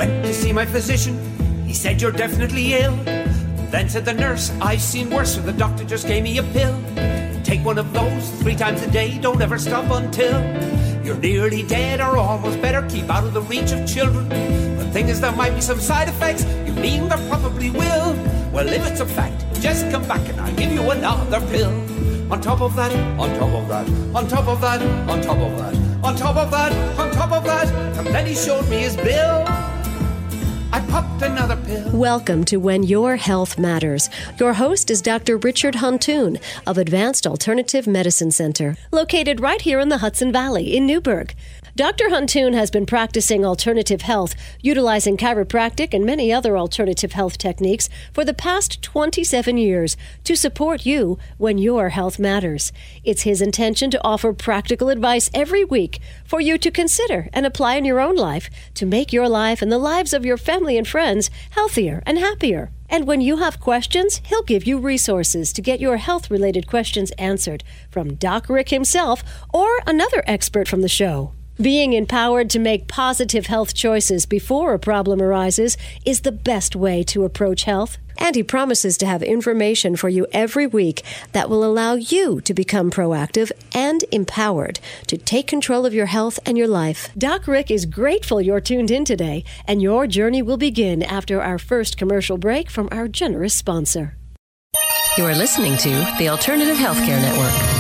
went to see my physician. He said, you're definitely ill. Then said the nurse, I've seen worse, so the doctor just gave me a pill. Take one of those 3 times a day, don't ever stop until you're nearly dead or almost better. Keep out of the reach of children. The thing is, there might be some side effects. You mean there probably will. Well, if it's a fact, just come back and I'll give you another pill. On top of that, on top of that, on top of that, on top of that, on top of that, on top of that, and then he showed me his bill. I popped another pill. Welcome to When Your Health Matters. Your host is Dr. Richard Huntoon of Advanced Alternative Medicine Center, located right here in the Hudson Valley in Newburgh. Dr. Huntoon has been practicing alternative health, utilizing chiropractic and many other alternative health techniques for the past 27 years to support you when your health matters. It's his intention to offer practical advice every week for you to consider and apply in your own life to make your life and the lives of your family and friends healthier and happier. And when you have questions, he'll give you resources to get your health-related questions answered from Doc Rick himself or another expert from the show. Being empowered to make positive health choices before a problem arises is the best way to approach health. And he promises to have information for you every week that will allow you to become proactive and empowered to take control of your health and your life. Doc Rick is grateful you're tuned in today, and your journey will begin after our first commercial break from our generous sponsor. You are listening to the Alternative Healthcare Network.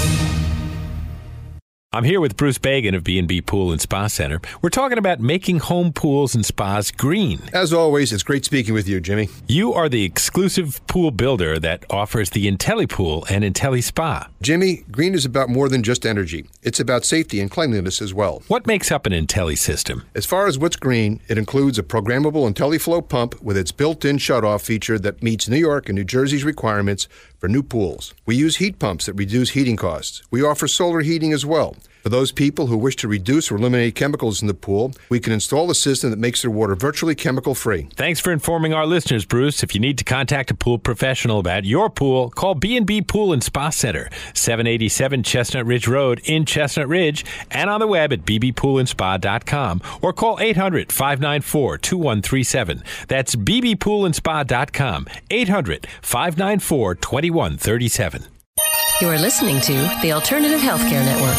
I'm here with Bruce Bagan of B&B Pool and Spa Center. We're talking about making home pools and spas green. As always, it's great speaking with you, Jimmy. You are the exclusive pool builder that offers the IntelliPool and IntelliSpa. Jimmy, green is about more than just energy. It's about safety and cleanliness as well. What makes up an Intelli system? As far as what's green, it includes a programmable IntelliFlow pump with its built-in shutoff feature that meets New York and New Jersey's requirements for new pools. We use heat pumps that reduce heating costs. We offer solar heating as well. For those people who wish to reduce or eliminate chemicals in the pool, we can install a system that makes their water virtually chemical-free. Thanks for informing our listeners, Bruce. If you need to contact a pool professional about your pool, call B&B Pool and Spa Center, 787 Chestnut Ridge Road in Chestnut Ridge, and on the web at bbpoolandspa.com, or call 800-594-2137. That's bbpoolandspa.com, 800-594-2137. You are listening to the Alternative Healthcare Network.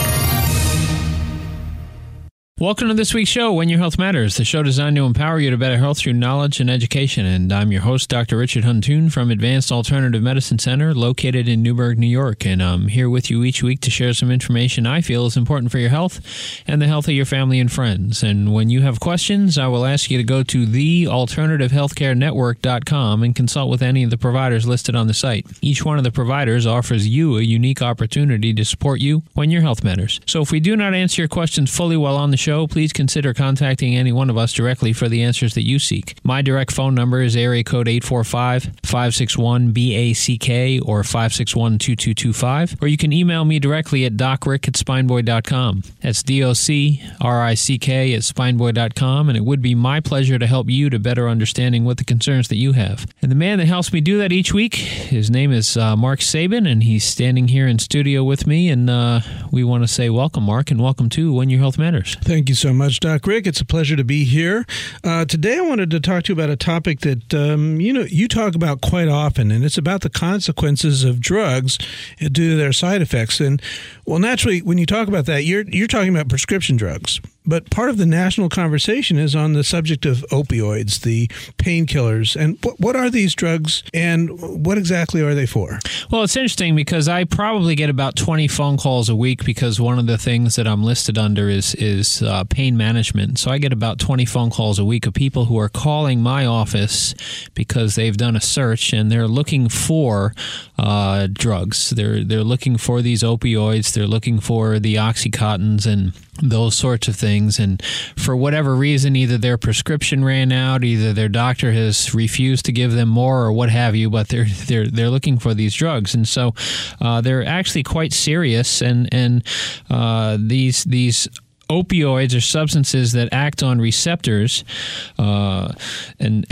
Welcome to this week's show, When Your Health Matters, the show designed to empower you to better health through knowledge and education. And I'm your host, Dr. Richard Huntoon from Advanced Alternative Medicine Center, located in Newburgh, New York. And I'm here with you each week to share some information I feel is important for your health and the health of your family and friends. And when you have questions, I will ask you to go to thealternativehealthcarenetwork.com and consult with any of the providers listed on the site. Each one of the providers offers you a unique opportunity to support you when your health matters. So if we do not answer your questions fully while on the show, please consider contacting any one of us directly for the answers that you seek. My direct phone number is area code 845-561-BACK or 561-2225, or you can email me directly at docrick@spineboy.com. That's DOCRICK at spineboy.com, and it would be my pleasure to help you to better understanding what the concerns that you have. And the man that helps me do that each week, his name is Mark Sabin, and he's standing here in studio with me, and we want to say welcome, Mark, and welcome to When Your Health Matters. Thank you so much, Doc Rick. It's a pleasure to be here. Today I wanted to talk to you about a topic that, you talk about quite often, and it's about the consequences of drugs due to their side effects. And, well, naturally, when you talk about that, you're talking about prescription drugs. But part of the national conversation is on the subject of opioids, the painkillers. And what are these drugs, and what exactly are they for? Well, it's interesting because I probably get about 20 phone calls a week because one of the things that I'm listed under is pain management. So I get about 20 phone calls a week of people who are calling my office because they've done a search and they're looking for drugs. They're looking for these opioids. They're looking for the Oxycontins and those sorts of things. And for whatever reason, either their prescription ran out, either their doctor has refused to give them more or what have you, but they're looking for these drugs. And so they're actually quite serious. And these opioids are substances that act on receptors and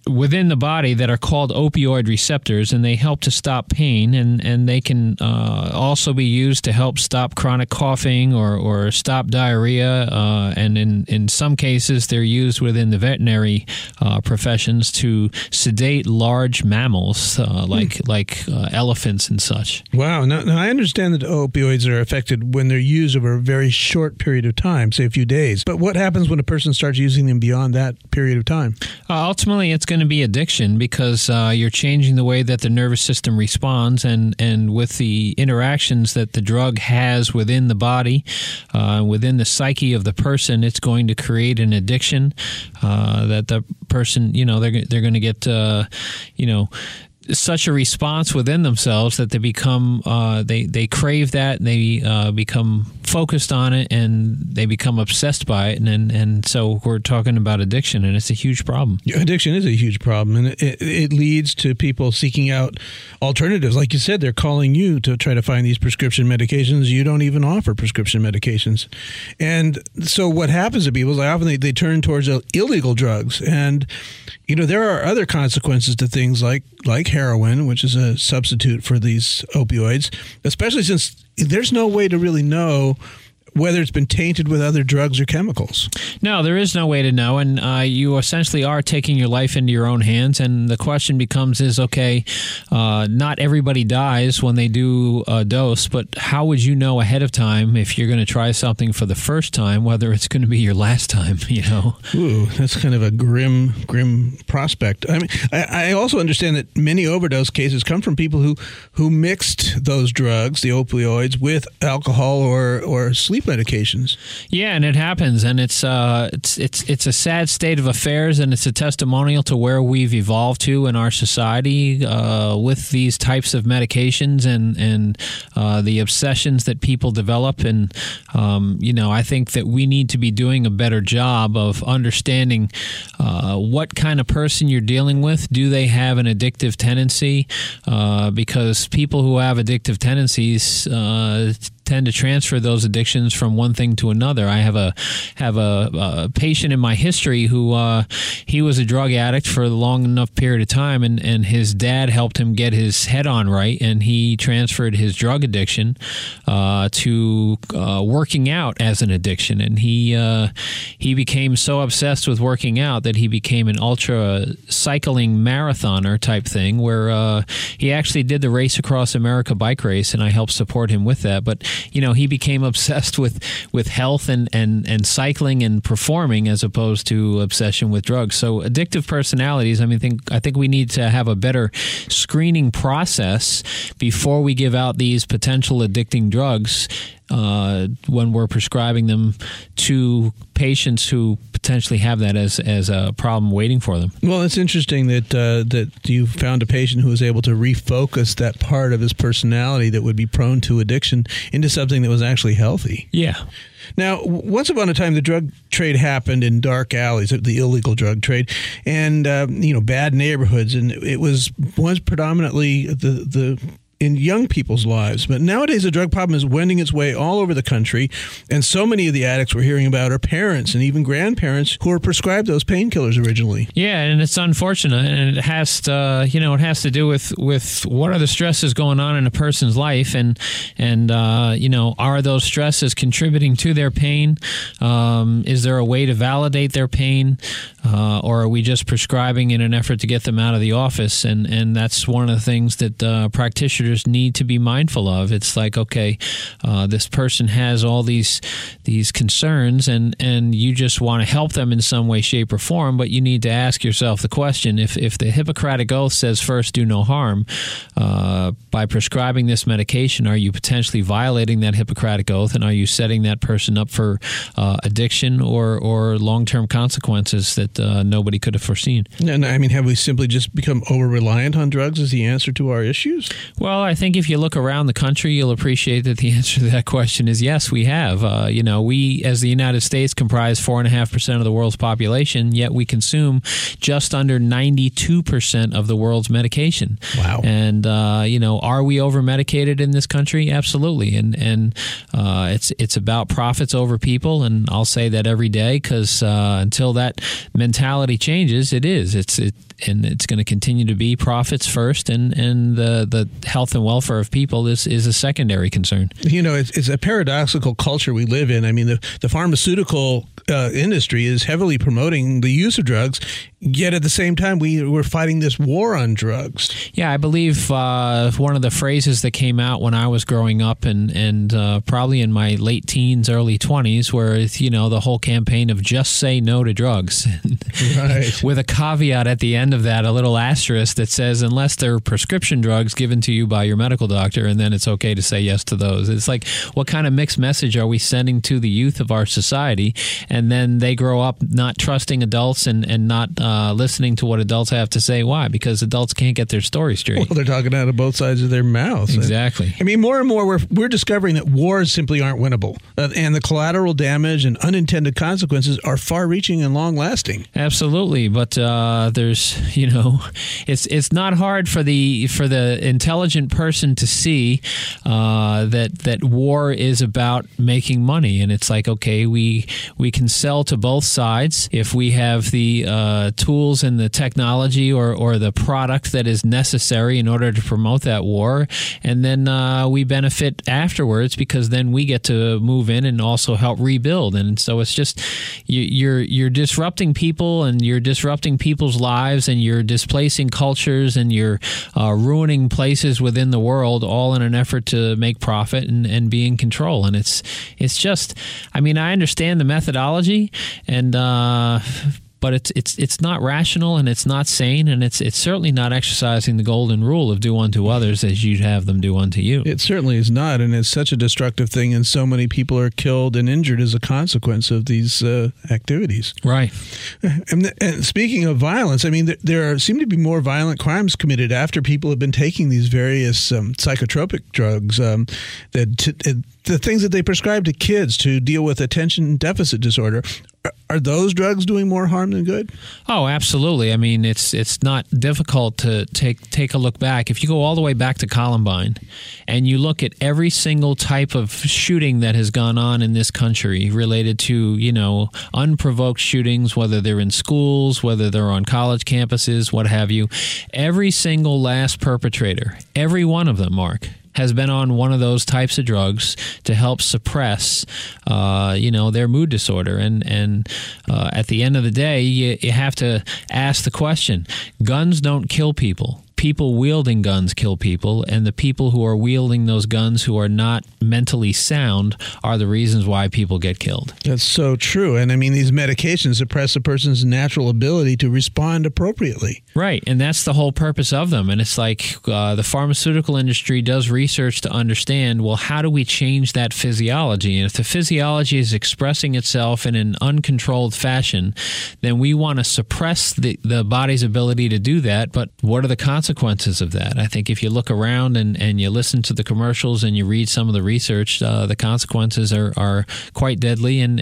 within the body that are called opioid receptors, and they help to stop pain, and they can also be used to help stop chronic coughing or stop diarrhea, and in some cases they're used within the veterinary professions to sedate large mammals like elephants and such. Wow. Now I understand that opioids are affected when they're used over a very short period of time, say a few days. But what happens when a person starts using them beyond that period of time? Ultimately, it's going to be addiction, because you're changing the way that the nervous system responds, and with the interactions that the drug has within the body, within the psyche of the person, it's going to create an addiction that the person, they're going to get, such a response within themselves that they become they crave that, and they become focused on it, and they become obsessed by it, and so we're talking about addiction, and it's a huge problem. Addiction is a huge problem, and it leads to people seeking out alternatives. Like you said, they're calling you to try to find these prescription medications. You don't even offer prescription medications, and so what happens to people is often they turn towards illegal drugs, and there are other consequences to things like heroin, which is a substitute for these opioids, especially since there's no way to really know whether it's been tainted with other drugs or chemicals. No, there is no way to know, and you essentially are taking your life into your own hands, and the question becomes not everybody dies when they do a dose, but how would you know ahead of time if you're going to try something for the first time, whether it's going to be your last time, Ooh, that's kind of a grim prospect. I mean, I also understand that many overdose cases come from people who mixed those drugs, the opioids, with alcohol or sleep medications. Yeah, and it happens, and it's a sad state of affairs, and it's a testimonial to where we've evolved to in our society with these types of medications and the obsessions that people develop. And I think that we need to be doing a better job of understanding what kind of person you're dealing with. Do they have an addictive tendency? Because people who have addictive tendencies tend to transfer those addictions from one thing to another. I have a patient in my history who he was a drug addict for a long enough period of time, and his dad helped him get his head on right, and he transferred his drug addiction to working out as an addiction, and he became so obsessed with working out that he became an ultra cycling marathoner type thing, where he actually did the Race Across America bike race, and I helped support him with that. But he became obsessed with health and cycling and performing, as opposed to obsession with drugs. So addictive personalities, I think we need to have a better screening process before we give out these potential addicting drugs when we're prescribing them to patients who potentially have that as a problem waiting for them. Well, it's interesting that you found a patient who was able to refocus that part of his personality that would be prone to addiction into something that was actually healthy. Yeah. Now, once upon a time, the drug trade happened in dark alleys, the illegal drug trade, and bad neighborhoods, and it was predominantly the in young people's lives. But nowadays, the drug problem is wending its way all over the country, and so many of the addicts we're hearing about are parents and even grandparents who were prescribed those painkillers originally. Yeah, and it's unfortunate, and it has to, it has to do with what are the stresses going on in a person's life, and are those stresses contributing to their pain? Is there a way to validate their pain, or are we just prescribing in an effort to get them out of the office? And that's one of the things that practitioners need to be mindful of. It's like, okay, this person has all these concerns, and you just want to help them in some way, shape, or form, but you need to ask yourself the question, if the Hippocratic Oath says first do no harm, by prescribing this medication, are you potentially violating that Hippocratic Oath, and are you setting that person up for addiction or long-term consequences that nobody could have foreseen? And have we simply just become over-reliant on drugs as the answer to our issues? Well, Well, I think if you look around the country, you'll appreciate that the answer to that question is yes, we have. We, as the United States, comprise 4.5% of the world's population, yet we consume just under 92% of the world's medication. Wow. And, are we over-medicated in this country? Absolutely. And it's about profits over people, and I'll say that every day because until that mentality changes, it is. And it's going to continue to be profits first, and the health and welfare of people is a secondary concern. It's a paradoxical culture we live in. I mean, the pharmaceutical industry is heavily promoting the use of drugs, yet at the same time, we're fighting this war on drugs. Yeah, I believe one of the phrases that came out when I was growing up and probably in my late teens, early 20s, where, the whole campaign of just say no to drugs. Right. With a caveat at the end of that, a little asterisk that says, unless they're prescription drugs given to you by your medical doctor, and then it's okay to say yes to those. It's like, what kind of mixed message are we sending to the youth of our society? And then they grow up not trusting adults and not listening to what adults have to say. Why? Because adults can't get their story straight. Well, they're talking out of both sides of their mouths. Exactly. I mean, more and more we're discovering that wars simply aren't winnable, and the collateral damage and unintended consequences are far-reaching and long-lasting. Absolutely, but there's it's not hard for the intelligent person to see that war is about making money, and it's like, okay, we can sell to both sides if we have the tools and the technology or the product that is necessary in order to promote that war, and then we benefit afterwards because then we get to move in and also help rebuild. And so it's just you're disrupting people, and you're disrupting people's lives, and you're displacing cultures, and you're ruining places within the world, all in an effort to make profit and be in control. And it's just, I mean, I understand the methodology, and but it's not rational, and it's not sane, and it's certainly not exercising the golden rule of do unto others as you'd have them do unto you. It certainly is not, and it's such a destructive thing, and so many people are killed and injured as a consequence of these activities. Right. And speaking of violence, I mean, there seem to be more violent crimes committed after people have been taking these various psychotropic drugs, the things that they prescribe to kids to deal with attention deficit disorder. Are those drugs doing more harm than good? Oh, absolutely. I mean, it's not difficult to take a look back. If you go all the way back to Columbine and you look at every single type of shooting that has gone on in this country related to, unprovoked shootings, whether they're in schools, whether they're on college campuses, what have you, every single last perpetrator, every one of them, Mark, has been on one of those types of drugs to help suppress, their mood disorder. And at the end of the day, you have to ask the question, guns don't kill people. People wielding guns kill people, and the people who are wielding those guns who are not mentally sound are the reasons why people get killed. That's so true. And I mean, these medications suppress a person's natural ability to respond appropriately. Right. And that's the whole purpose of them. And it's like the pharmaceutical industry does research to understand, well, how do we change that physiology? And if the physiology is expressing itself in an uncontrolled fashion, then we want to suppress the body's ability to do that. But what are the consequences of that? I think if you look around and you listen to the commercials and you read some of the research, the consequences are quite deadly and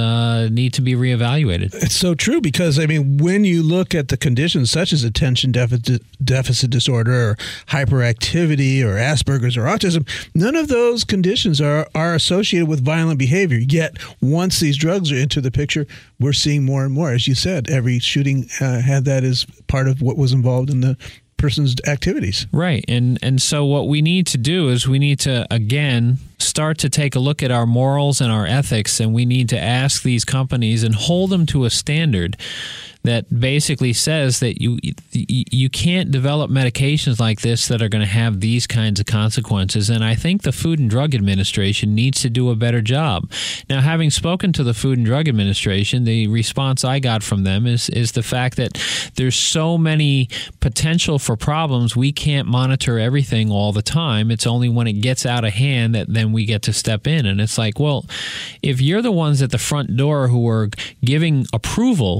need to be reevaluated. It's so true because, I mean, when you look at the conditions such as attention deficit disorder or hyperactivity or Asperger's or autism, none of those conditions are associated with violent behavior. Yet, once these drugs are into the picture, we're seeing more and more. As you said, every shooting had that as part of what was involved in the person's activities. Right. And so what we need to do is we need to, again, start to take a look at our morals and our ethics, and we need to ask these companies and hold them to a standard that basically says that you can't develop medications like this that are going to have these kinds of consequences. And I think the Food and Drug Administration needs to do a better job. Now, having spoken to the Food and Drug Administration, the response I got from them is the fact that there's so many potential for problems, we can't monitor everything all the time. It's only when it gets out of hand that then we get to step in. And it's like, well, if you're the ones at the front door who are giving approval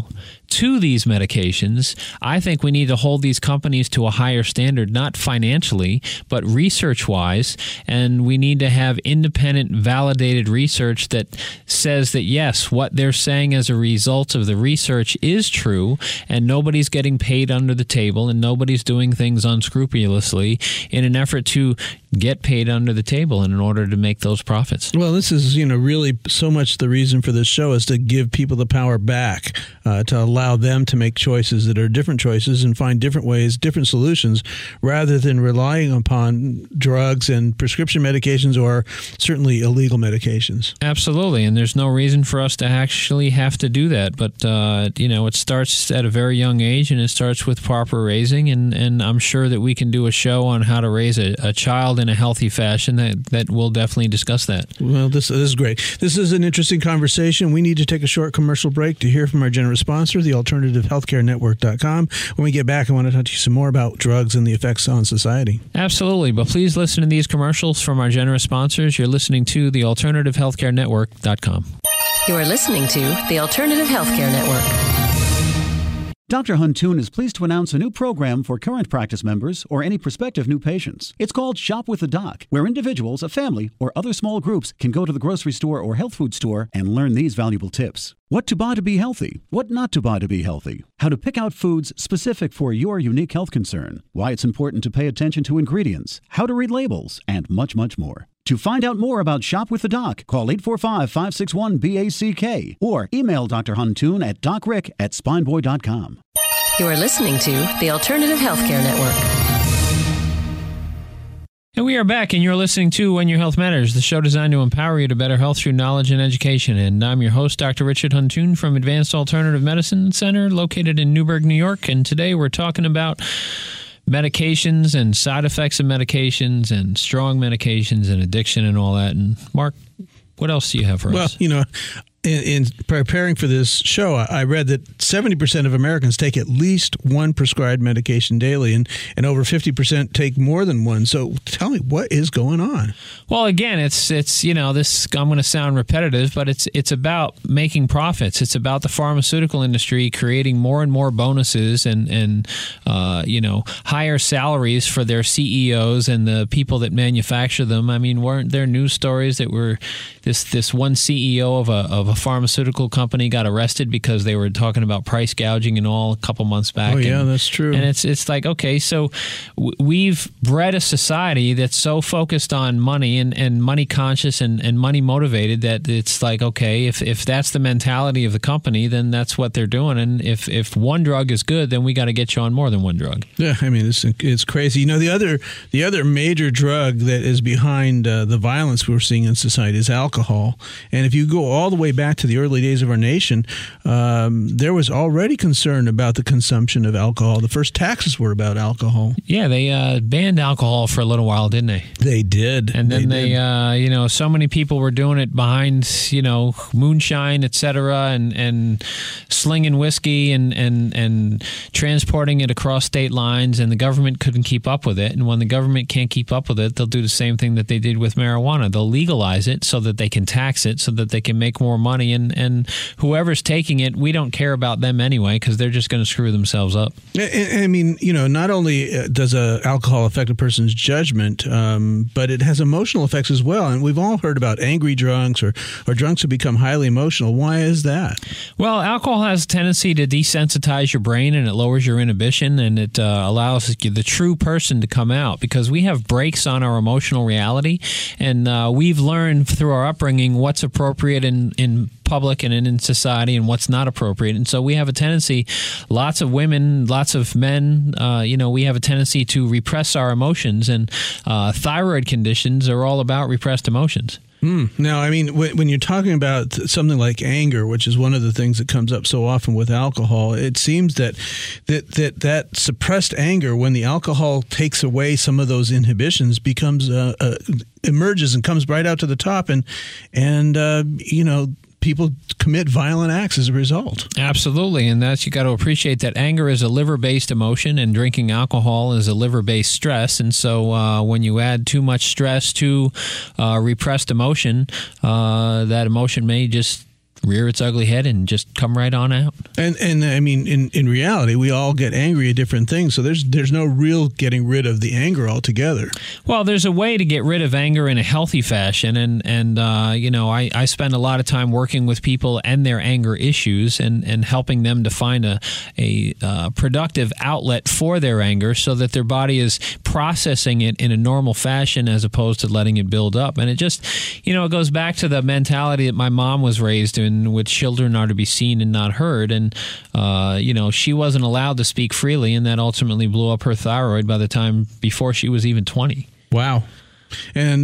to these medications. I think we need to hold these companies to a higher standard, not financially, but research-wise, and we need to have independent, validated research that says that, yes, what they're saying as a result of the research is true, and nobody's getting paid under the table, and nobody's doing things unscrupulously in an effort to get paid under the table and in order to make those profits. Well, this is, really so much the reason for this show is to give people the power back, to allow them to make choices that are different choices and find different ways, different solutions, rather than relying upon drugs and prescription medications or certainly illegal medications. Absolutely, and there's no reason for us to actually have to do that. But, it starts at a very young age, and it starts with proper raising, and I'm sure that we can do a show on how to raise a child in a healthy fashion that will definitely discuss that. Well, this is great. This is an interesting conversation. We need to take a short commercial break to hear from our generous sponsor, the AlternativeHealthcareNetwork.com. When we get back, I want to talk to you some more about drugs and the effects on society. Absolutely, but please listen to these commercials from our generous sponsors. You're listening to the AlternativeHealthcareNetwork.com. You are listening to the Alternative Healthcare Network. Dr. Huntoon is pleased to announce a new program for current practice members or any prospective new patients. It's called Shop with the Doc, where individuals, a family, or other small groups can go to the grocery store or health food store and learn these valuable tips. What to buy to be healthy, what not to buy to be healthy, how to pick out foods specific for your unique health concern, why it's important to pay attention to ingredients, how to read labels, and much, much more. To find out more about Shop with the Doc, call 845-561-BACK or email Dr. Huntoon at DocRick@SpineBoy.com. You are listening to the Alternative Healthcare Network. And we are back, and you're listening to When Your Health Matters, the show designed to empower you to better health through knowledge and education. And I'm your host, Dr. Richard Huntoon from Advanced Alternative Medicine Center, located in Newburgh, New York. And today we're talking about medications and side effects of medications and strong medications and addiction and all that. And Mark, what else do you have for us? Well, in preparing for this show, I read that 70% of Americans take at least one prescribed medication daily, and over 50% take more than one. So tell me, what is going on? Well, again, it's this. I'm going to sound repetitive, but it's about making profits. It's about the pharmaceutical industry creating more and more bonuses and higher salaries for their CEOs and the people that manufacture them. I mean, weren't there news stories that were this one CEO of a pharmaceutical company got arrested because they were talking about price gouging and all a couple months back? Oh, yeah, that's true. And it's like, okay, so we've bred a society that's so focused on money and money conscious and money motivated that it's like, okay, if that's the mentality of the company, then that's what they're doing. And if one drug is good, then we got to get you on more than one drug. Yeah, I mean, it's crazy. The other major drug that is behind the violence we're seeing in society is alcohol. And if you go all the way back to the early days of our nation, there was already concern about the consumption of alcohol. The first taxes were about alcohol. Yeah, they banned alcohol for a little while, didn't they? They did. And then they so many people were doing it behind, moonshine, etc., and slinging whiskey and transporting it across state lines, and the government couldn't keep up with it. And when the government can't keep up with it, they'll do the same thing that they did with marijuana. They'll legalize it so that they can tax it, so that they can make more money. And whoever's taking it, we don't care about them anyway, because they're just going to screw themselves up. I mean, not only does alcohol affect a person's judgment, but it has emotional effects as well. And we've all heard about angry drunks or drunks who become highly emotional. Why is that? Well, alcohol has a tendency to desensitize your brain, and it lowers your inhibition, and it allows the true person to come out, because we have brakes on our emotional reality, and we've learned through our upbringing what's appropriate in public and in society and what's not appropriate. And so we have a tendency, lots of women, lots of men, we have a tendency to repress our emotions, and thyroid conditions are all about repressed emotions. Now, I mean, when you're talking about something like anger, which is one of the things that comes up so often with alcohol, it seems that suppressed anger, when the alcohol takes away some of those inhibitions, becomes emerges and comes right out to the top, and people commit violent acts as a result. Absolutely, and that's, you got to appreciate that anger is a liver-based emotion, and drinking alcohol is a liver-based stress. And so when you add too much stress to repressed emotion, that emotion may just rear its ugly head and just come right on out. And I mean, in reality, we all get angry at different things. So there's no real getting rid of the anger altogether. Well, there's a way to get rid of anger in a healthy fashion. And I spend a lot of time working with people and their anger issues and helping them to find a productive outlet for their anger so that their body is processing it in a normal fashion as opposed to letting it build up. And it just, it goes back to the mentality that my mom was raised in, which children are to be seen and not heard. And, she wasn't allowed to speak freely, and that ultimately blew up her thyroid by the time before she was even 20. Wow. And,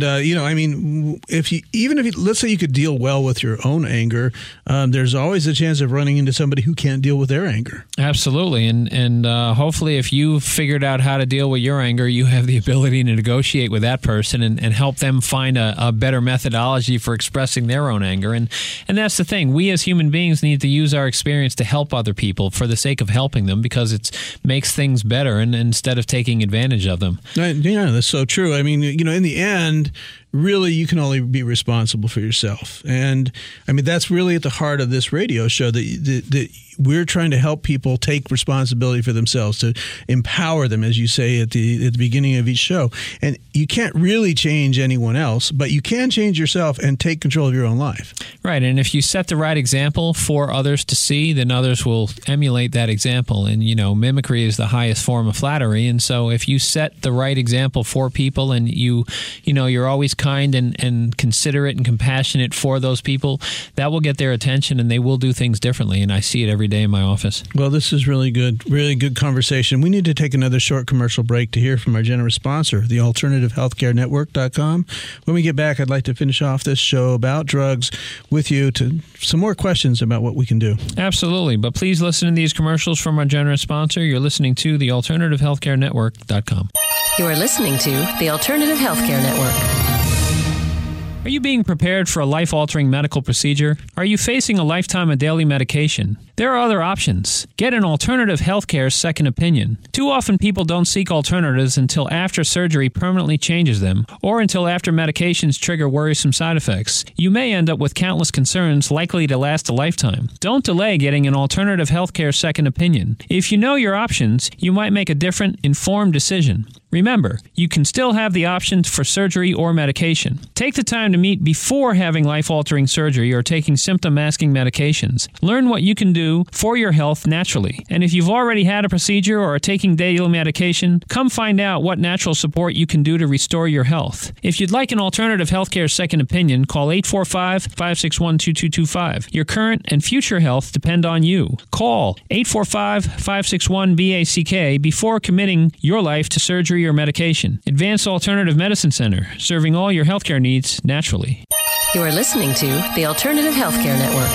let's say you could deal well with your own anger, there's always a chance of running into somebody who can't deal with their anger. Absolutely. And hopefully if you've figured out how to deal with your anger, you have the ability to negotiate with that person and help them find a better methodology for expressing their own anger. And that's the thing. We as human beings need to use our experience to help other people for the sake of helping them because it makes things better and instead of taking advantage of them. Yeah, that's so true. I mean, in the end, really, you can only be responsible for yourself. And I mean, that's really at the heart of this radio show, that we're trying to help people take responsibility for themselves, to empower them, as you say at the beginning of each show. And you can't really change anyone else, but you can change yourself and take control of your own life. Right. And if you set the right example for others to see, then others will emulate that example. And, mimicry is the highest form of flattery. And so if you set the right example for people and you're always kind and considerate and compassionate for those people, that will get their attention and they will do things differently. And I see it every day in my office. Well, this is really good conversation. We need to take another short commercial break to hear from our generous sponsor, the AlternativeHealthCareNetwork.com. When we get back, I'd like to finish off this show about drugs with you to some more questions about what we can do. Absolutely. But please listen to these commercials from our generous sponsor. You're listening to the AlternativeHealthCareNetwork.com. You are listening to the Alternative Healthcare Network. Are you being prepared for a life-altering medical procedure? Are you facing a lifetime of daily medication? There are other options. Get an Alternative Healthcare second opinion. Too often people don't seek alternatives until after surgery permanently changes them, or until after medications trigger worrisome side effects. You may end up with countless concerns likely to last a lifetime. Don't delay getting an Alternative Healthcare second opinion. If you know your options, you might make a different, informed decision. Remember, you can still have the options for surgery or medication. Take the time to meet before having life-altering surgery or taking symptom-masking medications. Learn what you can do for your health naturally. And if you've already had a procedure or are taking daily medication, come find out what natural support you can do to restore your health. If you'd like an Alternative Healthcare second opinion, call 845-561-2225. Your current and future health depend on you. Call 845-561-BACK before committing your life to surgery or medication. Advanced Alternative Medicine Center, serving all your healthcare needs naturally. You are listening to the Alternative Healthcare Network.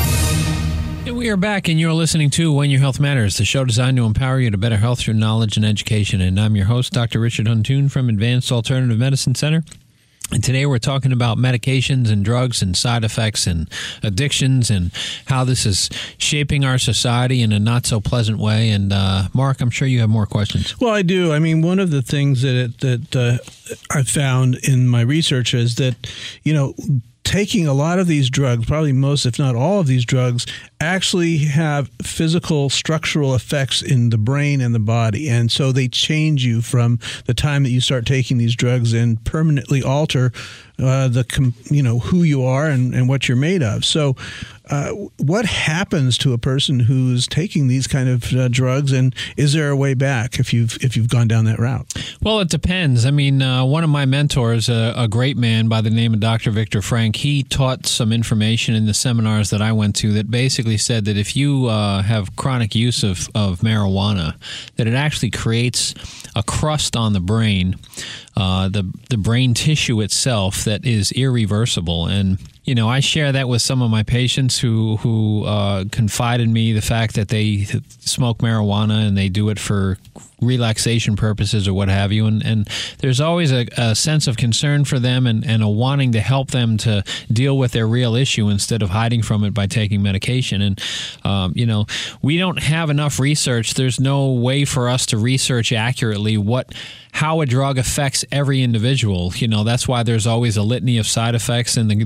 And we are back, and you're listening to When Your Health Matters, the show designed to empower you to better health through knowledge and education. And I'm your host, Dr. Richard Huntoon from Advanced Alternative Medicine Center. And today we're talking about medications and drugs and side effects and addictions and how this is shaping our society in a not so pleasant way. And Mark, I'm sure you have more questions. Well, I do. I mean, one of the things that I've found in my research is that, taking a lot of these drugs, probably most, if not all of these drugs, actually have physical structural effects in the brain and the body. And so they change you from the time that you start taking these drugs and permanently alter who you are and what you're made of. So what happens to a person who's taking these kind of drugs, and is there a way back if you've gone down that route? Well, it depends. I mean, one of my mentors, a great man by the name of Dr. Viktor Frank, he taught some information in the seminars that I went to that basically said that if you have chronic use of marijuana, that it actually creates a crust on the brain, the brain tissue itself, that is irreversible. And I share that with some of my patients who confide in me the fact that they smoke marijuana and they do it for relaxation purposes or what have you. And there's always a sense of concern for them and a wanting to help them to deal with their real issue instead of hiding from it by taking medication. And, we don't have enough research. There's no way for us to research accurately how a drug affects every individual. That's why there's always a litany of side effects in these commercials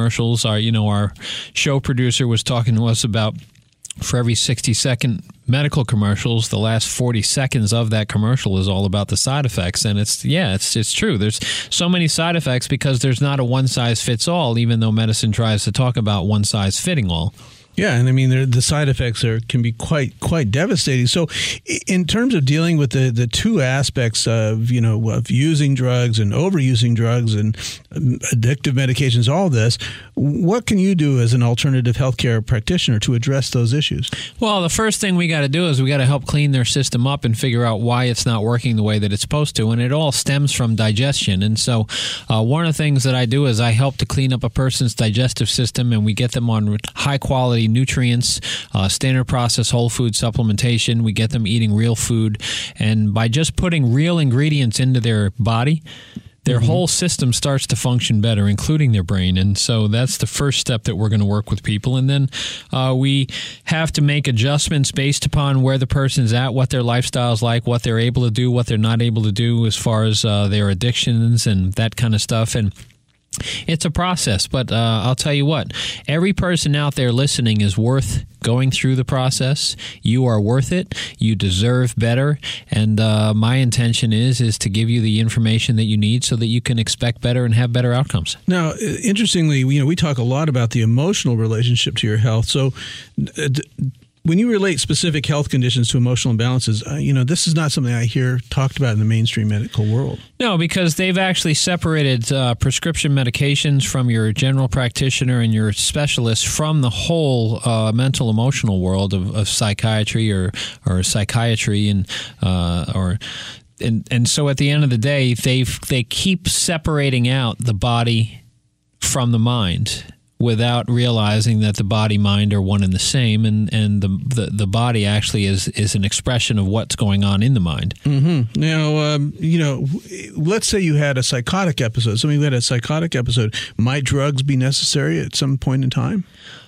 commercials. Our show producer was talking to us about, for every 60-second medical commercials, the last 40 seconds of that commercial is all about the side effects. And it's true. There's so many side effects because there's not a one-size-fits-all, even though medicine tries to talk about one-size-fitting-all. Yeah, and I mean the side effects can be quite devastating. So, in terms of dealing with the two aspects of using drugs and overusing drugs and addictive medications, all this, what can you do as an alternative healthcare practitioner to address those issues? Well, the first thing we got to do is we got to help clean their system up and figure out why it's not working the way that it's supposed to, and it all stems from digestion. And so, one of the things that I do is I help to clean up a person's digestive system, and we get them on high quality nutrients, standard process whole food supplementation. We get them eating real food, and by just putting real ingredients into their body, their whole system starts to function better, including their brain. And so that's the first step that we're going to work with people. And then we have to make adjustments based upon where the person's at, what their lifestyle's like, what they're able to do, what they're not able to do as far as their addictions and that kind of stuff. And it's a process, but I'll tell you what, every person out there listening is worth going through the process. You are worth it. You deserve better. And my intention is to give you the information that you need so that you can expect better and have better outcomes. Now, interestingly, we talk a lot about the emotional relationship to your health. So when you relate specific health conditions to emotional imbalances, this is not something I hear talked about in the mainstream medical world. No, because they've actually separated prescription medications from your general practitioner and your specialist from the whole mental emotional world of psychiatry or psychiatry and so at the end of the day, they keep separating out the body from the mind, without realizing that the body-mind are one and the same, and the body actually is an expression of what's going on in the mind. Mm-hmm. Now, let's say you had a psychotic episode. Somebody who had a psychotic episode. Might drugs be necessary at some point in time?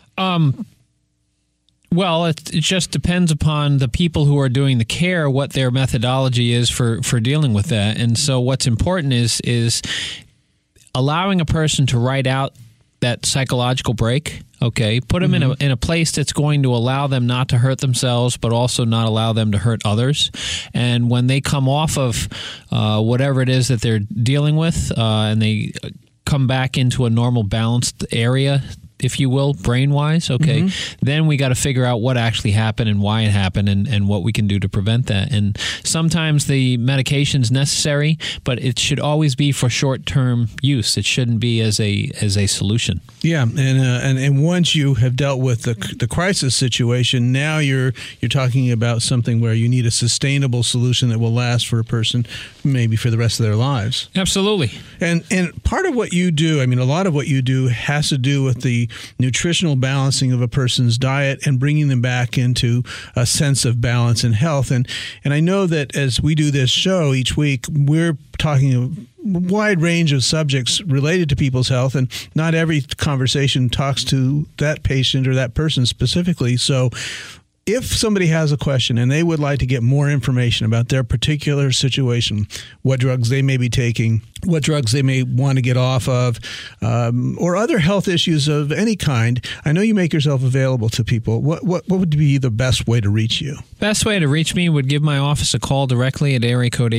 Well, it just depends upon the people who are doing the care, what their methodology is for dealing with that. And so what's important is allowing a person to write out that psychological break, okay, put them in a place that's going to allow them not to hurt themselves, but also not allow them to hurt others. And when they come off of whatever it is that they're dealing with, and they come back into a normal balanced area, if you will, brain-wise, okay, then we got to figure out what actually happened and why it happened and what we can do to prevent that. And sometimes the medication's necessary, but it should always be for short-term use. It shouldn't be as a solution. Yeah, and once you have dealt with the crisis situation, now you're talking about something where you need a sustainable solution that will last for a person maybe for the rest of their lives. Absolutely. And part of what you do, a lot of what you do has to do with the nutritional balancing of a person's diet and bringing them back into a sense of balance and health. And I know that as we do this show each week, we're talking a wide range of subjects related to people's health, and not every conversation talks to that patient or that person specifically. So if somebody has a question and they would like to get more information about their particular situation, what drugs they may be taking, what drugs they may want to get off of, or other health issues of any kind, I know you make yourself available to people. What would be the best way to reach you? Best way to reach me would give my office a call directly at area code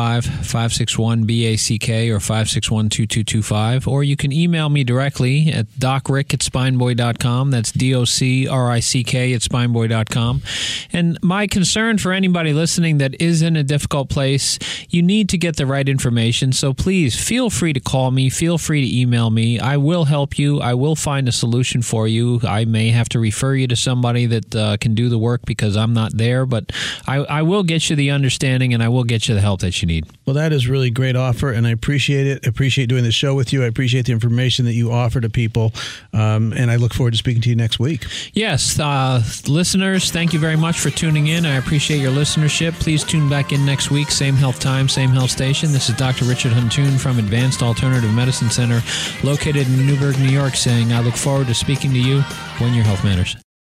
845-561-BACK or 561-2225, or you can email me directly at docrick@spineboy.com. That's DOCRICK@spineboy.com. And my concern for anybody listening that is in a difficult place, you need to get the right information. So please feel free to call me. Feel free to email me. I will help you. I will find a solution for you. I may have to refer you to somebody that can do the work because I'm not there, but I will get you the understanding and I will get you the help that you need. Well, that is really a great offer, and I appreciate it. I appreciate doing the show with you. I appreciate the information that you offer to people, and I look forward to speaking to you next week. Yes, listeners, thank you very much for tuning in. I appreciate your listenership. Please tune back in next week. Same health time, same health station. This is Dr. Richard Huntoon from Advanced Alternative Medicine Center, located in Newburgh, New York, saying I look forward to speaking to you when your health matters.